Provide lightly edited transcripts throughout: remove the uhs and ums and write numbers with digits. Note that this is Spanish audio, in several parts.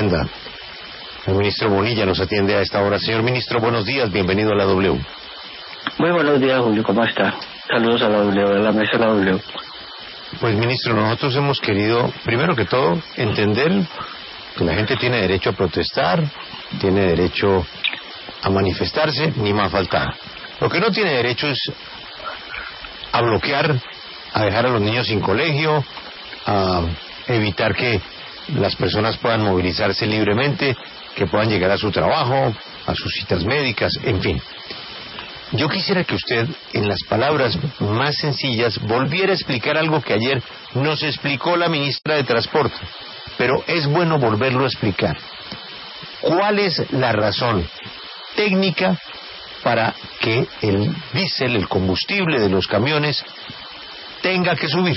El ministro Bonilla nos atiende a esta hora. Señor ministro, buenos días, bienvenido a la W. Muy buenos días, Julio, ¿cómo está? Saludos a la W, a la mesa de la W. Pues, ministro, nosotros hemos querido, primero que todo, entender que la gente tiene derecho a protestar, tiene derecho a manifestarse, ni más faltaba. Lo que no tiene derecho es a bloquear, a dejar a los niños sin colegio, a evitar que las personas puedan movilizarse libremente, que puedan llegar a su trabajo, a sus citas médicas, en fin. Yo quisiera que usted, en las palabras más sencillas, volviera a explicar algo que ayer nos explicó la ministra de Transporte, pero es bueno volverlo a explicar. ¿Cuál es la razón técnica para que el diésel, el combustible de los camiones, tenga que subir?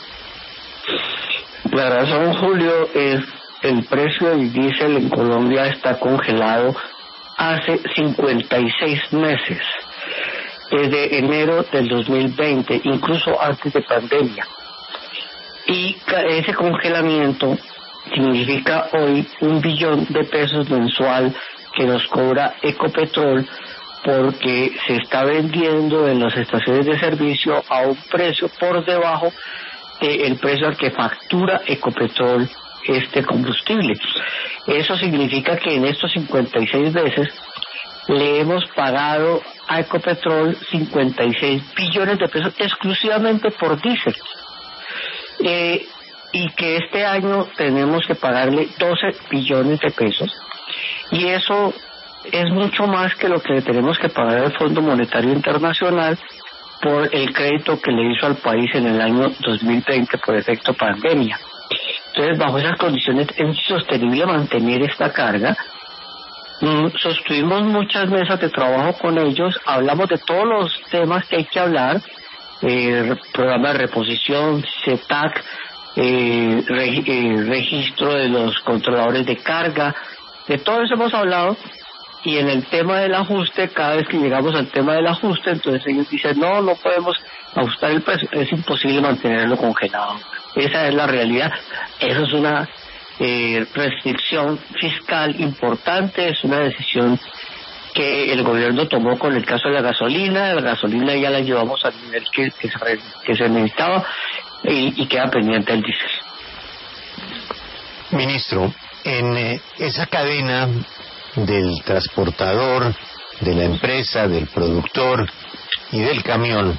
La razón, Julio, es el precio del diésel en Colombia está congelado hace 56 meses, desde enero del 2020, incluso antes de pandemia. Y ese congelamiento significa hoy 1 billón de pesos mensual que nos cobra Ecopetrol, porque se está vendiendo en las estaciones de servicio a un precio por debajo del precio al que factura Ecopetrol este combustible. Eso significa que en estos 56 veces le hemos pagado a Ecopetrol 56 billones de pesos exclusivamente por diésel. Y que este año tenemos que pagarle 12 billones de pesos. Y eso es mucho más que lo que tenemos que pagar al Fondo Monetario Internacional por el crédito que le hizo al país en el año 2020 por efecto pandemia. Entonces, bajo esas condiciones es insostenible mantener esta carga. Sostuvimos muchas mesas de trabajo con ellos, hablamos de todos los temas que hay que hablar, programa de reposición, CETAC, registro de los controladores de carga, de todo eso hemos hablado. Y en el tema del ajuste, cada vez que llegamos al tema del ajuste, entonces ellos dicen, no podemos ajustar el precio, es imposible mantenerlo congelado. Esa es la realidad. Eso es una restricción fiscal importante, es una decisión que el gobierno tomó con el caso de la gasolina. La gasolina ya la llevamos al nivel que se necesitaba y queda pendiente el diésel. Ministro, en esa cadena del transportador, de la empresa, del productor y del camión,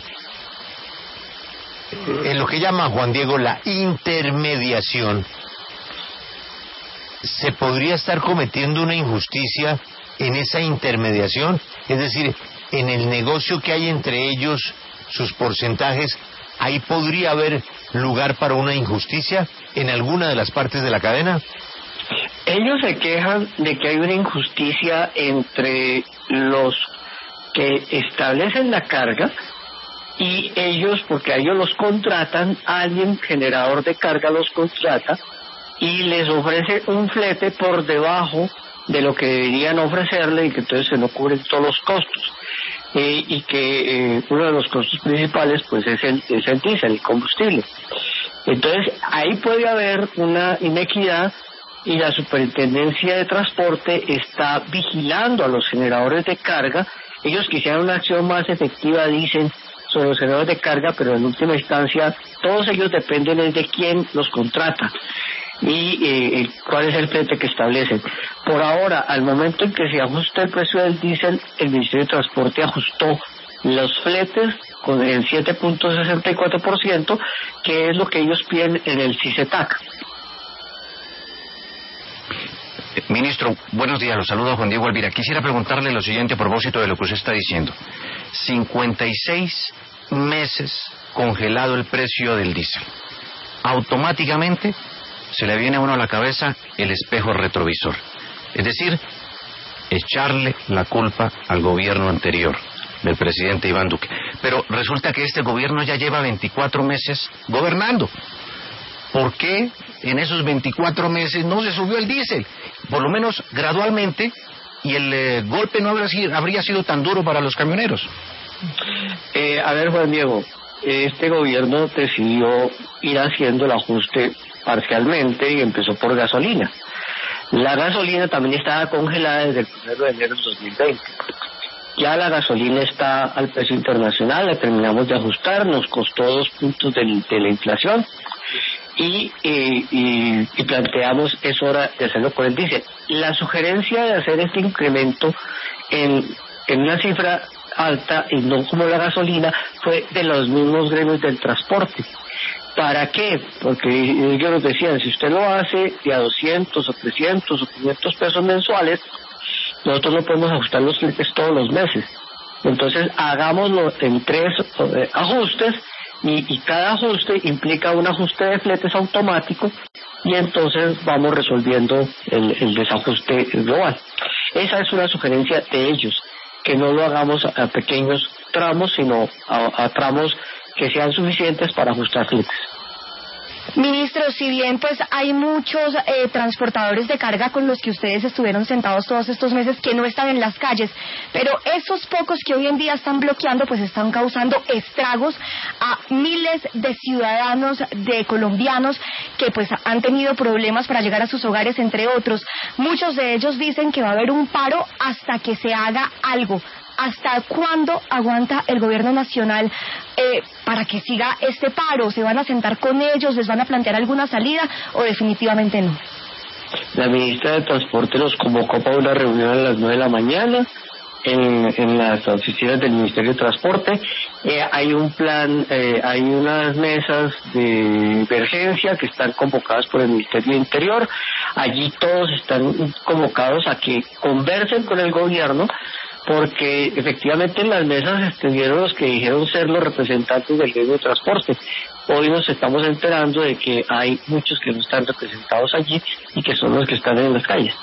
en lo que llama Juan Diego la intermediación, ¿se podría estar cometiendo una injusticia en esa intermediación? Es decir, en el negocio que hay entre ellos, sus porcentajes, ¿ahí podría haber lugar para una injusticia en alguna de las partes de la cadena? Ellos se quejan de que hay una injusticia entre los que establecen la carga y ellos, porque a ellos los contratan, alguien generador de carga los contrata y les ofrece un flete por debajo de lo que deberían ofrecerle, y que entonces se no cubren todos los costos. Y que uno de los costos principales pues es el diésel, el combustible. Entonces ahí puede haber una inequidad, y la Superintendencia de Transporte está vigilando a los generadores de carga. Ellos quisieran una acción más efectiva, dicen, sobre los generadores de carga, pero en última instancia todos ellos dependen de quién los contrata y cuál es el flete que establecen. Por ahora, al momento en que se ajusta el precio del diésel, el Ministerio de Transporte ajustó los fletes con el 7.64%, que es lo que ellos piden en el CICETAC. Ministro, buenos días, los saludo Juan Diego Alvira. Quisiera preguntarle lo siguiente a propósito de lo que usted está diciendo. 56 meses congelado el precio del diésel. Automáticamente se le viene a uno a la cabeza el espejo retrovisor. Es decir, echarle la culpa al gobierno anterior del presidente Iván Duque. Pero resulta que este gobierno ya lleva 24 meses gobernando. ¿Por qué en esos 24 meses no se subió el diésel? Por lo menos gradualmente, y el golpe no habría sido tan duro para los camioneros. A ver, Juan Diego, este gobierno decidió ir haciendo el ajuste parcialmente y empezó por gasolina. La gasolina también estaba congelada desde el 1 de enero del 2020. Ya la gasolina está al precio internacional, la terminamos de ajustar, nos costó 2 puntos de la inflación y planteamos es hora de hacerlo con el diésel. La sugerencia de hacer este incremento en una cifra alta y no como la gasolina fue de los mismos gremios del transporte. ¿Para qué? Porque ellos nos decían, si usted lo hace de a 200 o 300 o 500 pesos mensuales, nosotros no podemos ajustar los fletes todos los meses. Entonces hagámoslo en 3 ajustes y cada ajuste implica un ajuste de fletes automático y entonces vamos resolviendo el desajuste global. Esa es una sugerencia de ellos, que no lo hagamos a pequeños tramos, sino a tramos que sean suficientes para ajustar fletes. Ministro, si bien pues hay muchos transportadores de carga con los que ustedes estuvieron sentados todos estos meses que no están en las calles, pero esos pocos que hoy en día están bloqueando pues están causando estragos a miles de ciudadanos, de colombianos que pues han tenido problemas para llegar a sus hogares, entre otros. Muchos de ellos dicen que va a haber un paro hasta que se haga algo. ¿Hasta cuándo aguanta el gobierno nacional para que siga este paro? ¿Se van a sentar con ellos? ¿Les van a plantear alguna salida o definitivamente no? La ministra de Transporte los convocó para una reunión a las 9 de la mañana en las oficinas del Ministerio de Transporte. Hay un plan, hay unas mesas de emergencia que están convocadas por el Ministerio de Interior. Allí todos están convocados a que conversen con el gobierno, porque efectivamente en las mesas estuvieron los que dijeron ser los representantes del gremio de transporte. Hoy nos estamos enterando de que hay muchos que no están representados allí y que son los que están en las calles.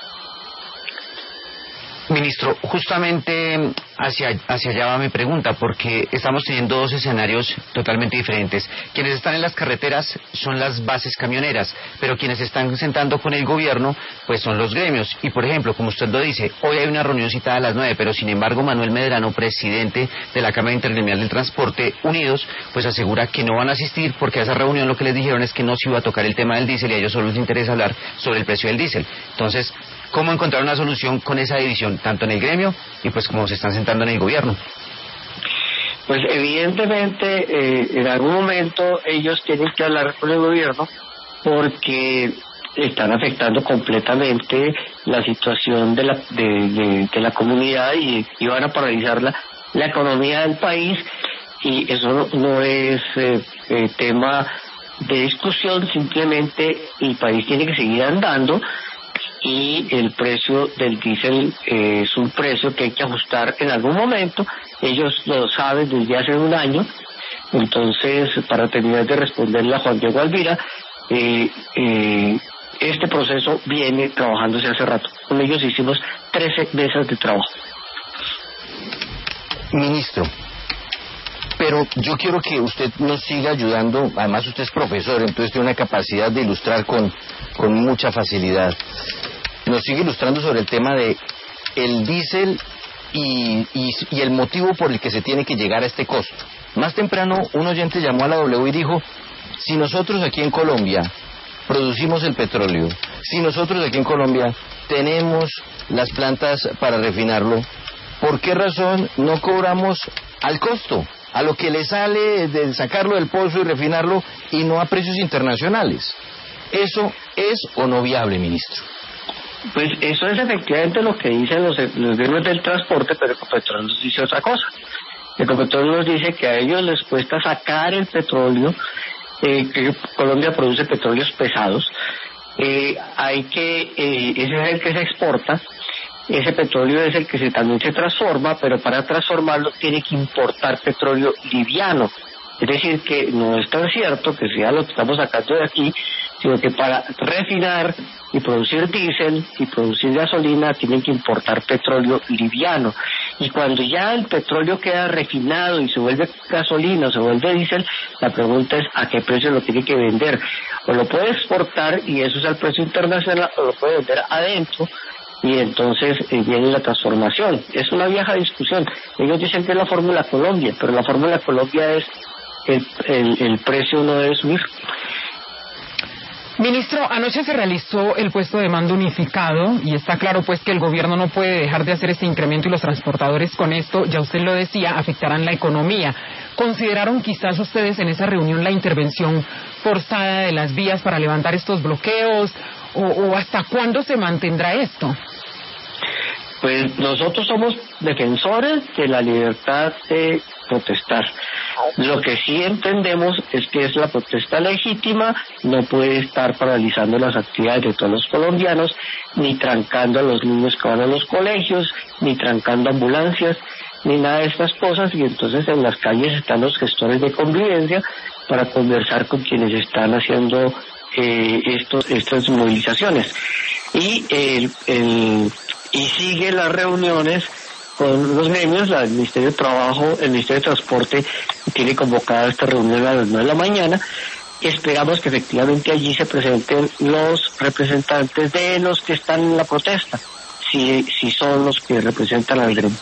Ministro, justamente hacia allá va mi pregunta, porque estamos teniendo 2 escenarios totalmente diferentes. Quienes están en las carreteras son las bases camioneras, pero quienes están sentando con el gobierno pues son los gremios. Y por ejemplo, como usted lo dice, hoy hay una reunión citada a las 9, pero sin embargo Manuel Medrano, presidente de la Cámara Intergremial del Transporte Unidos, pues asegura que no van a asistir porque a esa reunión lo que les dijeron es que no se iba a tocar el tema del diésel y a ellos solo les interesa hablar sobre el precio del diésel. Entonces, ¿cómo encontrar una solución con esa división, tanto en el gremio y pues como se están sentando en el gobierno? Pues evidentemente en algún momento ellos tienen que hablar con el gobierno porque están afectando completamente la situación de la comunidad y van a paralizar la economía del país, y eso no es tema de discusión. Simplemente el país tiene que seguir andando y el precio del diésel es un precio que hay que ajustar en algún momento. Ellos lo saben desde hace un año. Entonces, para terminar de responderle a Juan Diego Alvira, este proceso viene trabajándose hace rato. Con ellos hicimos 13 mesas de trabajo. Ministro, pero yo quiero que usted nos siga ayudando. Además usted es profesor, entonces tiene una capacidad de ilustrar con mucha facilidad. Nos sigue ilustrando sobre el tema de el diésel y el motivo por el que se tiene que llegar a este costo. Más temprano un oyente llamó a la W y dijo: si nosotros aquí en Colombia producimos el petróleo, si nosotros aquí en Colombia tenemos las plantas para refinarlo, ¿por qué razón no cobramos al costo, a lo que le sale de sacarlo del pozo y refinarlo, y no a precios internacionales? ¿Eso es o no viable, ministro? Pues eso es efectivamente lo que dicen los gremios del transporte, pero Ecopetrol nos dice otra cosa. Ecopetrol nos dice que a ellos les cuesta sacar el petróleo, que Colombia produce petróleos pesados, ese es el que se exporta. Ese petróleo es el que también se transforma, pero para transformarlo tiene que importar petróleo liviano. Es decir, que no es tan cierto que sea lo que estamos sacando de aquí, sino que para refinar y producir diésel y producir gasolina tienen que importar petróleo liviano. Y cuando ya el petróleo queda refinado y se vuelve gasolina o se vuelve diésel, la pregunta es a qué precio lo tiene que vender. O lo puede exportar y eso es al precio internacional, o lo puede vender adentro, y entonces viene la transformación. Es una vieja discusión. Ellos dicen que es la fórmula Colombia, pero la fórmula Colombia es el precio no debe subir. Ministro, anoche se realizó el puesto de mando unificado y está claro pues que el gobierno no puede dejar de hacer este incremento y los transportadores con esto, ya usted lo decía, afectarán la economía. ¿Consideraron quizás ustedes en esa reunión la intervención forzada de las vías para levantar estos bloqueos o hasta cuándo se mantendrá esto? Pues nosotros somos defensores de la libertad de protestar. Lo que sí entendemos es que es la protesta legítima, no puede estar paralizando las actividades de todos los colombianos, ni trancando a los niños que van a los colegios, ni trancando ambulancias, ni nada de estas cosas, y entonces en las calles están los gestores de convivencia para conversar con quienes están haciendo estas movilizaciones. Y sigue las reuniones con los gremios. El Ministerio de Trabajo, el Ministerio de Transporte tiene convocada esta reunión a las 9 de la mañana. Esperamos que efectivamente allí se presenten los representantes de los que están en la protesta, si son los que representan al gremio.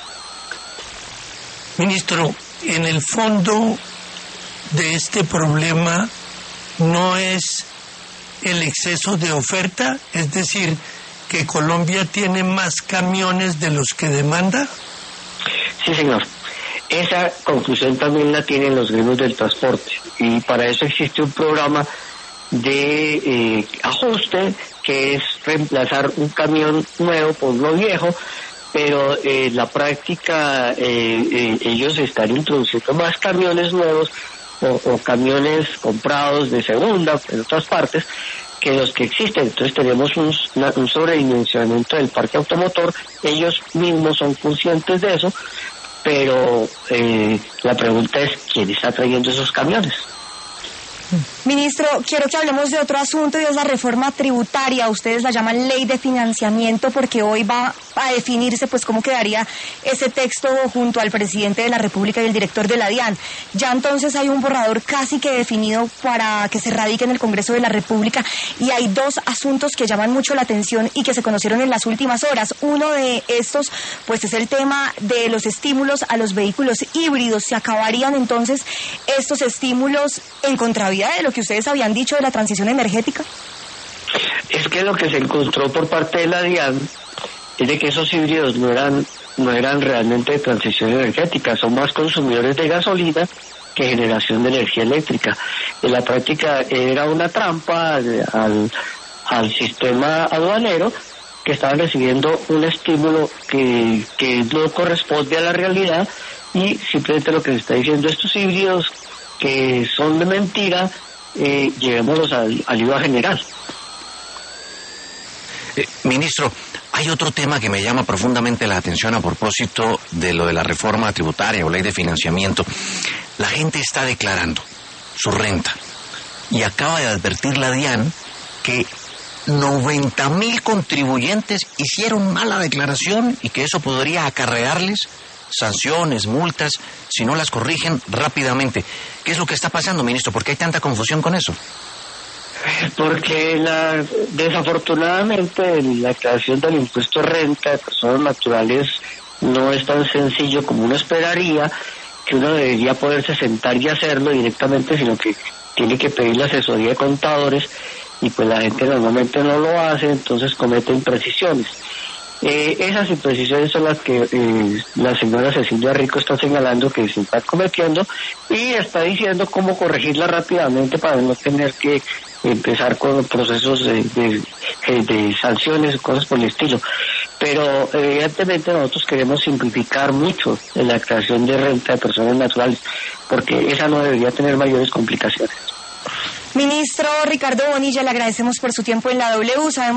Ministro, en el fondo de este problema no es el exceso de oferta, es decir, que Colombia tiene más camiones de los que demanda. Sí, señor. Esa conclusión también la tienen los gremios del transporte y para eso existe un programa de ajuste que es reemplazar un camión nuevo por uno viejo, pero en la práctica ellos están introduciendo más camiones nuevos o camiones comprados de segunda en otras partes que los que existen. Entonces tenemos un sobredimensionamiento del parque automotor. Ellos mismos son conscientes de eso, pero la pregunta es ¿quién está trayendo esos camiones? Ministro, quiero que hablemos de otro asunto y es la reforma tributaria. Ustedes la llaman ley de financiamiento porque hoy va a definirse pues cómo quedaría ese texto junto al presidente de la República y el director de la DIAN. Ya entonces hay un borrador casi que definido para que se radique en el Congreso de la República y hay dos asuntos que llaman mucho la atención y que se conocieron en las últimas horas. Uno de estos pues es el tema de los estímulos a los vehículos híbridos. ¿Se acabarían entonces estos estímulos en contravía de lo que ustedes habían dicho de la transición energética? Es que lo que se encontró por parte de la DIAN es de que esos híbridos no eran realmente de transición energética, son más consumidores de gasolina que generación de energía eléctrica. En la práctica era una trampa al sistema aduanero, que estaban recibiendo un estímulo que no corresponde a la realidad, y simplemente lo que se está diciendo, estos híbridos que son de mentira, llevémoslos al IVA general. Ministro, hay otro tema que me llama profundamente la atención a propósito de lo de la reforma tributaria o ley de financiamiento. La gente está declarando su renta y acaba de advertir la DIAN que 90,000 contribuyentes hicieron mala declaración y que eso podría acarrearles sanciones, multas, si no las corrigen rápidamente. ¿Qué es lo que está pasando, ministro? ¿Por qué hay tanta confusión con eso? Porque desafortunadamente la creación del impuesto de renta de personas naturales no es tan sencillo como uno esperaría, que uno debería poderse sentar y hacerlo directamente, sino que tiene que pedir la asesoría de contadores y pues la gente normalmente no lo hace, entonces comete imprecisiones. Esas imprecisiones son las que la señora Cecilia Rico está señalando que se está cometiendo y está diciendo cómo corregirla rápidamente para no tener que empezar con procesos de sanciones y cosas por el estilo. Pero evidentemente nosotros queremos simplificar mucho la creación de renta de personas naturales, porque esa no debería tener mayores complicaciones. Ministro Ricardo Bonilla, le agradecemos por su tiempo en la W. Sabemos